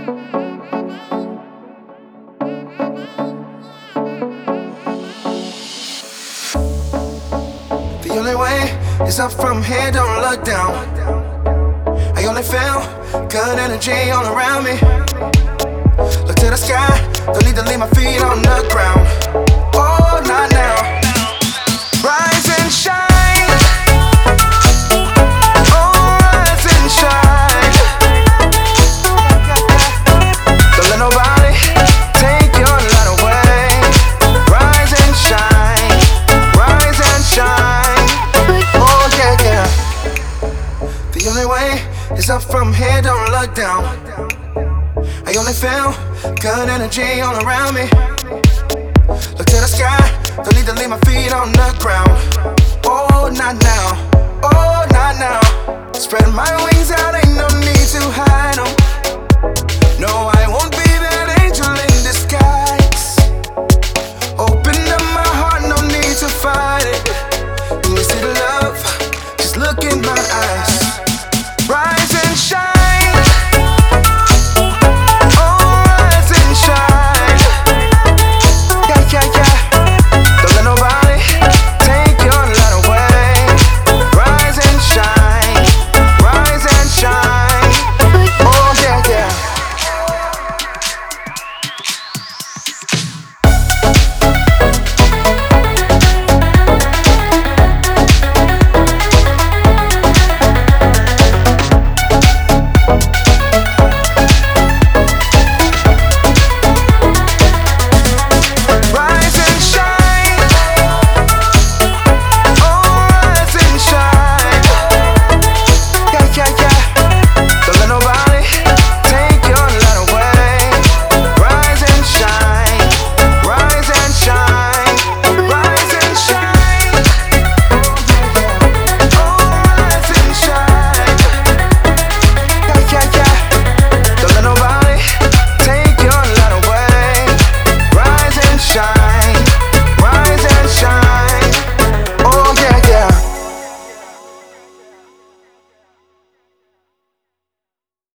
The only way is up from here, don't look down. I only feel good energy all around me. Look to the sky, don't need to leave my feet on the ground. Oh, not now. Rise and shine. Oh, rise and shine. Don't let nobody take your light away. Rise and shine. Rise and shine. Oh, yeah, yeah. The only way is up from here, don't look down. I only feel good energy all around me. Look to the sky, don't need to leave my feet on the ground. Oh, not now, oh, not now. Spread my wings out, ain't no need to hide.